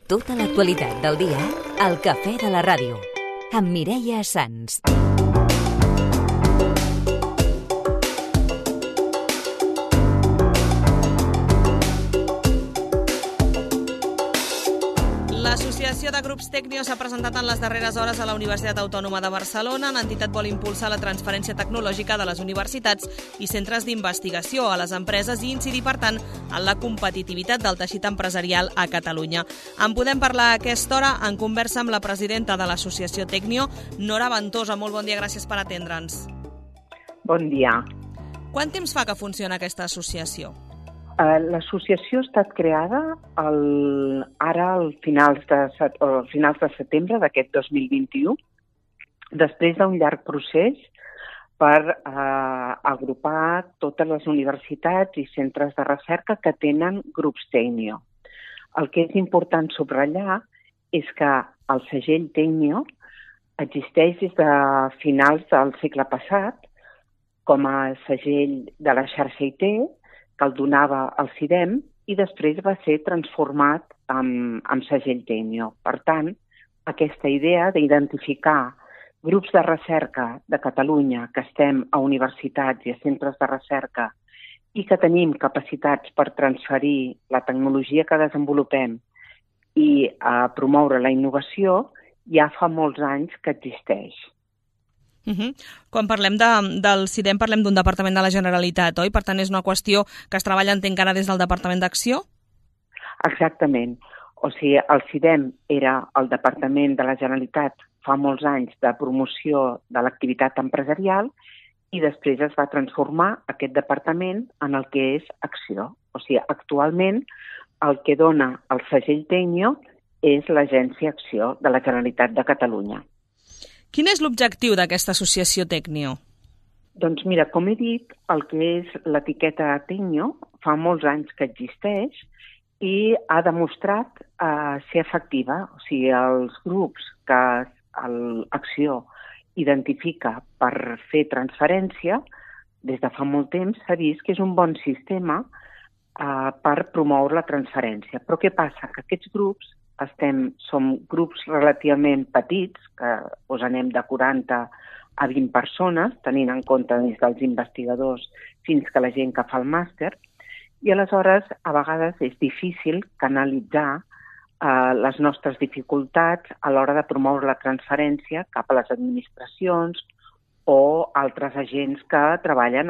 Tota l'actualitat del dia al Cafè de la Ràdio, amb Mireia Sans. L'Associació de Grups Tecnio s'ha presentat en les darreres hores a la Universitat Autònoma de Barcelona. L'entitat vol impulsar la transferència tecnològica de les universitats i centres d'investigació a les empreses i incidir, per tant, en la competitivitat del teixit empresarial a Catalunya. En podem parlar a aquesta hora en conversa amb la presidenta de l'Associació Tecnio, Nora Ventosa. Molt bon dia, gràcies per atendre'ns. Bon dia. Quant temps fa que funciona aquesta associació? L'associació ha estat creada ara al finals de setembre d'aquest 2021, després d'un llarg procés per agrupar totes les universitats i centres de recerca que tenen grups Tecnio. El que és important subratllar és que el segell Tecnio existeix des de finals del segle passat com a segell de la xarxa IT, que el donava el CIDEM, i després va ser transformat en segell Tecnio. Per tant, aquesta idea d'identificar grups de recerca de Catalunya que estem a universitats i a centres de recerca i que tenim capacitats per transferir la tecnologia que desenvolupem i promoure la innovació, ja fa molts anys que existeix. Quan parlem del CIDEM parlem d'un departament de la Generalitat, oi? Per tant, és una qüestió que es treballa, entenc, ara des del Departament d'Acció? Exactament. O sigui, el CIDEM era el Departament de la Generalitat fa molts anys de promoció de l'activitat empresarial i després es va transformar aquest departament en el que és Acció. O sigui, actualment el que dona el segell Tecnio és l'Agència Acció de la Generalitat de Catalunya. Quin és l'objectiu d'aquesta associació Tecnio? Doncs mira, com he dit, el que és l'etiqueta Tecnio fa molts anys que existeix i ha demostrat ser efectiva. O sigui, els grups que l'Acció identifica per fer transferència, des de fa molt temps s'ha vist que és un bon sistema per promoure la transferència. Però què passa? Que aquests grups som grups relativament petits, que anem de 40 a 20 persones, tenint en compte des dels investigadors fins que la gent que fa el màster, i aleshores a vegades és difícil canalitzar les nostres dificultats a l'hora de promoure la transferència cap a les administracions o altres agents que treballen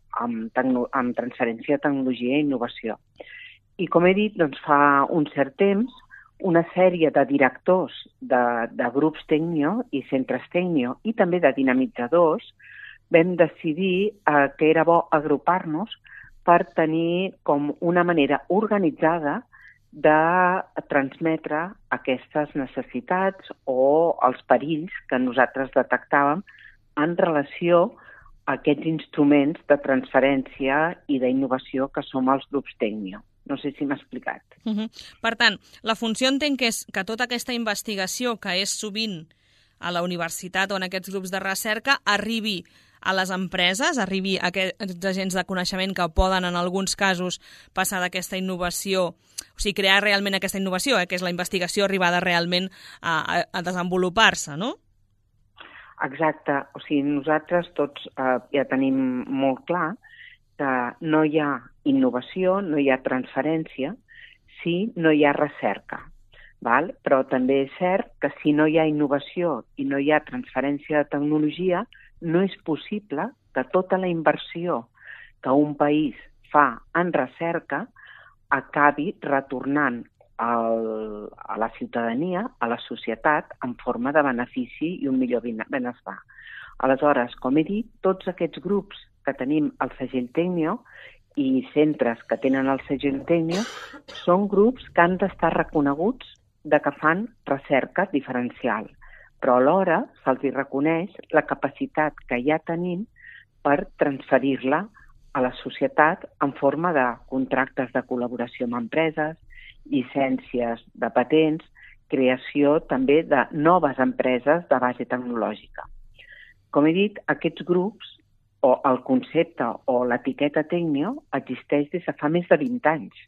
amb transferència de tecnologia i innovació. I com he dit, doncs fa un cert temps, una sèrie de directors de grups Tecnio i centres Tecnio i també de dinamitzadors vam decidir que era bo agrupar-nos per tenir com una manera organitzada de transmetre aquestes necessitats o els perills que nosaltres detectàvem en relació a aquests instruments de transferència i d'innovació que som els grups Tecnio. No sé si m'ha explicat. Per tant, la funció entenc que és que tota aquesta investigació que és sovint a la universitat o en aquests grups de recerca arribi a les empreses, arribi a aquests agents de coneixement que poden en alguns casos passar d'aquesta innovació, o sigui, crear realment aquesta innovació, que és la investigació arribada realment a desenvolupar-se, no? Exacte. O sigui, nosaltres tots ja tenim molt clar que no hi ha innovació, no hi ha transferència, si no hi ha recerca. Val? Però també és cert que si no hi ha innovació i no hi ha transferència de tecnologia, no és possible que tota la inversió que un país fa en recerca acabi retornant a la ciutadania, a la societat, en forma de benefici i un millor benestar. Aleshores, com he dit, tots aquests grups que tenim al segell Tecnio i centres que tenen el segell Tecnio són grups que han d'estar reconeguts de que fan recerca diferencial, però alhora se'ls reconeix la capacitat que ja tenim per transferir-la a la societat en forma de contractes de col·laboració amb empreses, llicències de patents, creació també de noves empreses de base tecnològica. Com he dit, aquests grups o el concepte o l'etiqueta Tecnio existeix des de fa més de 20 anys.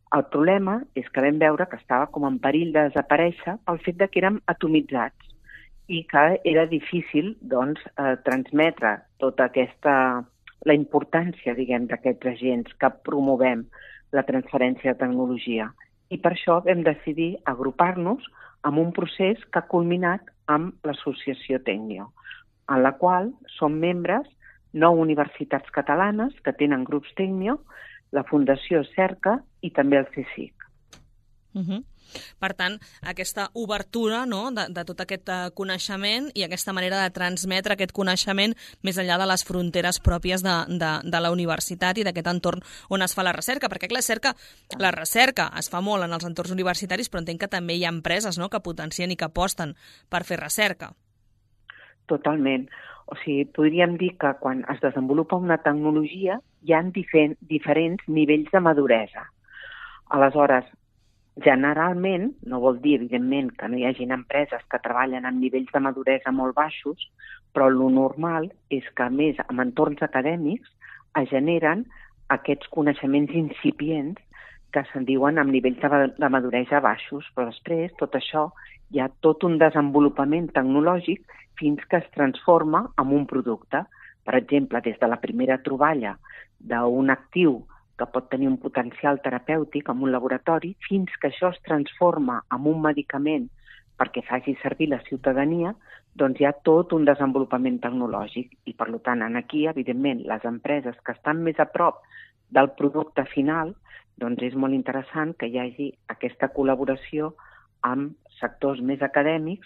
El problema és que vam veure que estava com en perill de desaparèixer pel fet de que érem atomitzats i que era difícil transmetre tota la importància, d'aquests agents que promovem la transferència de tecnologia. I per això vam decidir agrupar-nos en un procés que ha culminat amb l'associació Tecnio, en la qual som membres 9 universitats catalanes que tenen grups Tecnio, la Fundació Cerca i també el CSIC. Per tant, aquesta obertura de tot aquest coneixement i aquesta manera de transmetre aquest coneixement més enllà de les fronteres pròpies de la universitat i d'aquest entorn on es fa la recerca, perquè la recerca es fa molt en els entorns universitaris, però entenc que també hi ha empreses que potencien i que aposten per fer recerca. Totalment. O sigui, podríem dir que quan es desenvolupa una tecnologia hi ha diferents nivells de maduresa. Aleshores, generalment, no vol dir, evidentment, que no hi hagin empreses que treballen amb nivells de maduresa molt baixos, però el normal és que, a més, en entorns acadèmics es generen aquests coneixements incipients que se'n diuen amb nivells de maduresa baixos, però després tot això hi ha tot un desenvolupament tecnològic fins que es transforma en un producte. Per exemple, des de la primera troballa d'un actiu que pot tenir un potencial terapèutic en un laboratori, fins que això es transforma en un medicament perquè faci servir la ciutadania, doncs hi ha tot un desenvolupament tecnològic. I, per tant, aquí, evidentment, les empreses que estan més a prop del producte final, doncs és molt interessant que hi hagi aquesta col·laboració amb sectors més acadèmics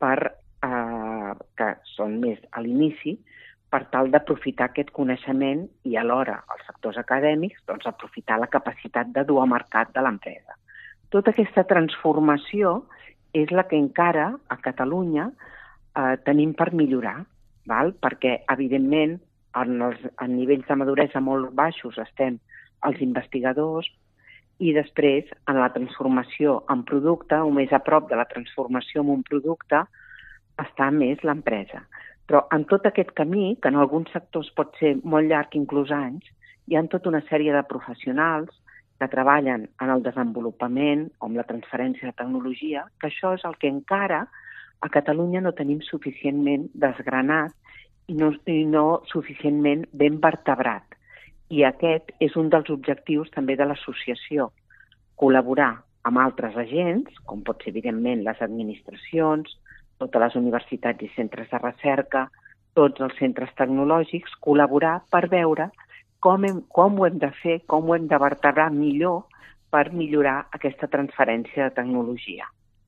que són més a l'inici, per tal d'aprofitar aquest coneixement i alhora els sectors acadèmics aprofitar la capacitat de dur a mercat de l'empresa. Tota aquesta transformació és la que encara a Catalunya tenim per millorar, perquè evidentment en nivells de maduresa molt baixos estem els investigadors i després en la transformació en producte o més a prop de la transformació en un producte està més l'empresa. Però en tot aquest camí, que en alguns sectors pot ser molt llarg, inclús anys, hi ha tota una sèrie de professionals que treballen en el desenvolupament o en la transferència de tecnologia, que això és el que encara a Catalunya no tenim suficientment desgranat i no suficientment ben vertebrat. I aquest és un dels objectius també de l'associació, col·laborar amb altres agents, com pot ser evidentment les administracions, totes les universitats i centres de recerca, tots els centres tecnològics, col·laborar per veure com ho hem de fer, com ho hem de vertebrar millor per millorar aquesta transferència de tecnologia.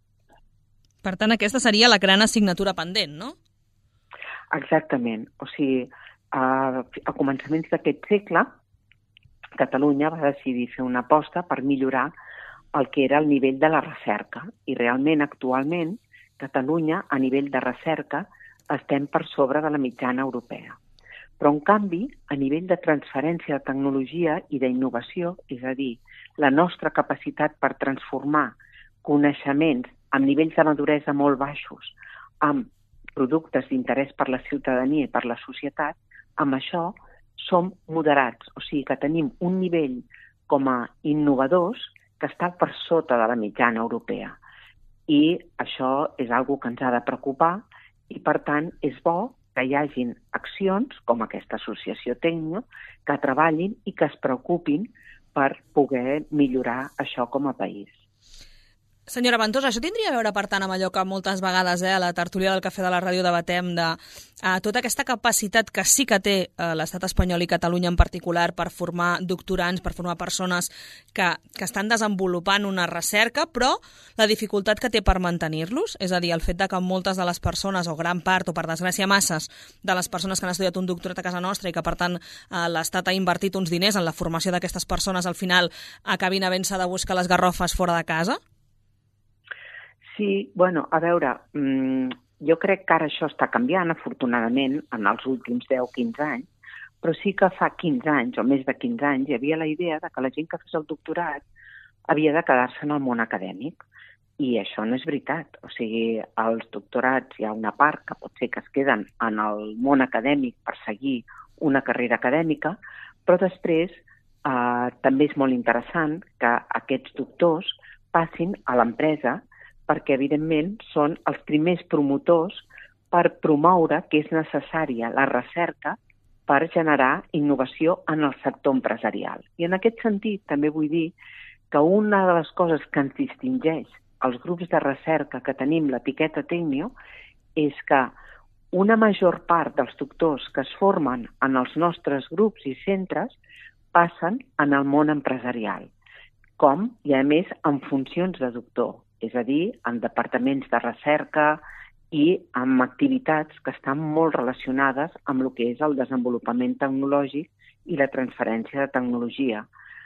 Per tant, aquesta seria la gran assignatura pendent, no? Exactament. O sigui, a començaments d'aquest segle, Catalunya va decidir fer una aposta per millorar el que era el nivell de la recerca. I realment, actualment, Catalunya, a nivell de recerca, estem per sobre de la mitjana europea. Però, en canvi, a nivell de transferència de tecnologia i d'innovació, és a dir, la nostra capacitat per transformar coneixements amb nivells de maduresa molt baixos amb productes d'interès per la ciutadania i per la societat, amb això som moderats. O sigui que tenim un nivell com a innovadors que està per sota de la mitjana europea. I això és una cosa que ens ha de preocupar i, per tant, és bo que hi hagin accions, com aquesta associació Tecnio, que treballin i que es preocupin per poder millorar això com a país. Senyora Ventosa, això tindria a veure, per tant, amb allò que moltes vegades a la tertúlia del Cafè de la Ràdio debatem de tota aquesta capacitat que sí que té l'estat espanyol i Catalunya en particular per formar doctorants, per formar persones que estan desenvolupant una recerca, però la dificultat que té per mantenir-los, és a dir, el fet de que moltes de les persones, o gran part, o per desgràcia masses, de les persones que han estudiat un doctorat a casa nostra i que, per tant, l'estat ha invertit uns diners en la formació d'aquestes persones, al final acabin havent-se de buscar les garrofes fora de casa? Sí, a veure, jo crec que ara això està canviant, afortunadament, en els últims 10-15 anys, però sí que fa 15 anys o més de 15 anys hi havia la idea de que la gent que fes el doctorat havia de quedar-se en el món acadèmic. I això no és veritat. O sigui, als doctorats hi ha una part que pot ser que es queden en el món acadèmic per seguir una carrera acadèmica, però després també és molt interessant que aquests doctors passin a l'empresa perquè, evidentment, són els primers promotors per promoure que és necessària la recerca per generar innovació en el sector empresarial. I en aquest sentit també vull dir que una de les coses que ens distingeix els grups de recerca que tenim l'etiqueta Tecnio és que una major part dels doctors que es formen en els nostres grups i centres passen en el món empresarial, com, i a més, en funcions de doctor, és a dir, en departaments de recerca i amb activitats que estan molt relacionades amb el que és el desenvolupament tecnològic i la transferència de tecnologia.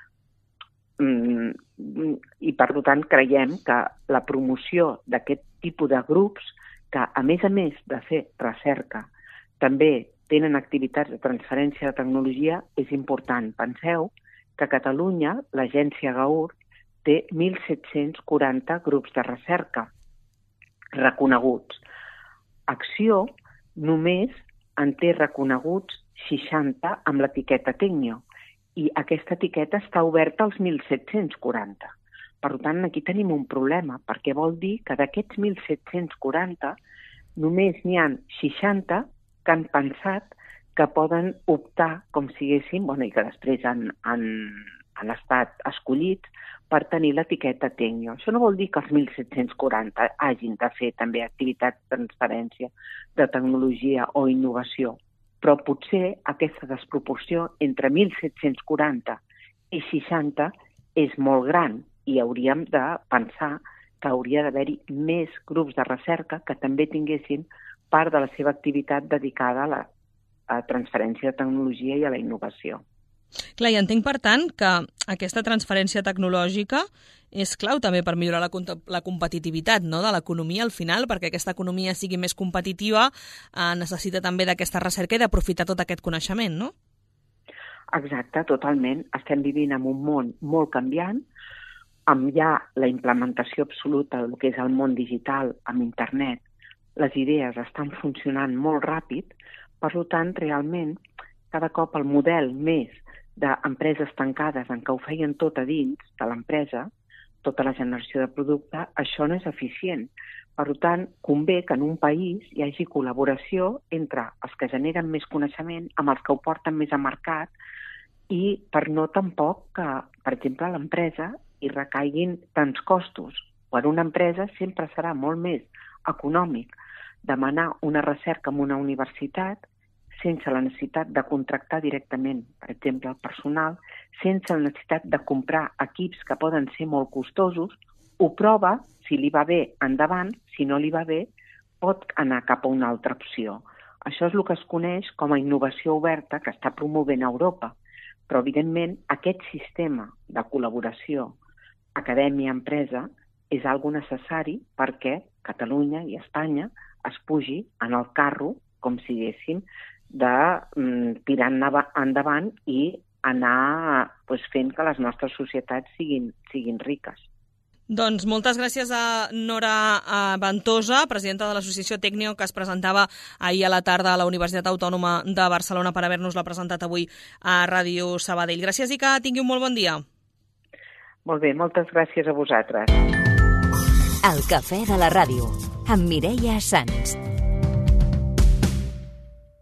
I, per tant, creiem que la promoció d'aquest tipus de grups, que, a més de fer recerca, també tenen activitats de transferència de tecnologia, és important. Penseu que a Catalunya l'agència GAUR té 1.740 grups de recerca reconeguts. Acció només en té reconeguts 60 amb l'etiqueta Tecnio i aquesta etiqueta està oberta als 1.740. Per tant, aquí tenim un problema, perquè vol dir que d'aquests 1.740 només n'hi ha 60 que han pensat que poden optar, com siguéssim, i que després han estat escollits per tenir l'etiqueta Tecnio. Això no vol dir que els 1.740 hagin de fer també activitats de transferència de tecnologia o innovació, però potser aquesta desproporció entre 1.740 i 60 és molt gran i hauríem de pensar que hauria d'haver-hi més grups de recerca que també tinguessin part de la seva activitat dedicada a la transferència de tecnologia i a la innovació. Clar, i entenc, per tant, que aquesta transferència tecnològica és clau també per millorar la competitivitat, no?, de l'economia al final, perquè aquesta economia sigui més competitiva, necessita també d'aquesta recerca i d'aprofitar tot aquest coneixement, no? Exacte, totalment. Estem vivint en un món molt canviant, amb ja la implementació absoluta del que és el món digital, amb internet. Les idees estan funcionant molt ràpid, per tant, realment, cada cop el model més d'empreses tancades en què ho feien tot a dins de l'empresa, tota la generació de producte, això no és eficient. Per tant, convé que en un país hi hagi col·laboració entre els que generen més coneixement amb els que ho porten més a mercat i per no tampoc que, per exemple, a l'empresa hi recaiguin tants costos. Per una empresa sempre serà molt més econòmic demanar una recerca en una universitat sense la necessitat de contractar directament, per exemple, el personal, sense la necessitat de comprar equips que poden ser molt costosos, ho prova, si li va bé, endavant, si no li va bé, pot anar cap a una altra opció. Això és el que es coneix com a innovació oberta que està promovent Europa. Però, evidentment, aquest sistema de col·laboració acadèmia-empresa és algo necessari perquè Catalunya i Espanya es pugi en el carro, com si diguéssim, de tirar endavant i anar fent que les nostres societats siguin riques. Doncs moltes gràcies a Nora Ventosa, presidenta de l'Associació Tecnio, que es presentava ahir a la tarda a la Universitat Autònoma de Barcelona, per haver-nos-la presentat avui a Ràdio Sabadell. Gràcies i que tingui un molt bon dia. Molt bé, moltes gràcies a vosaltres. El cafè de la ràdio, amb Mireia Sans.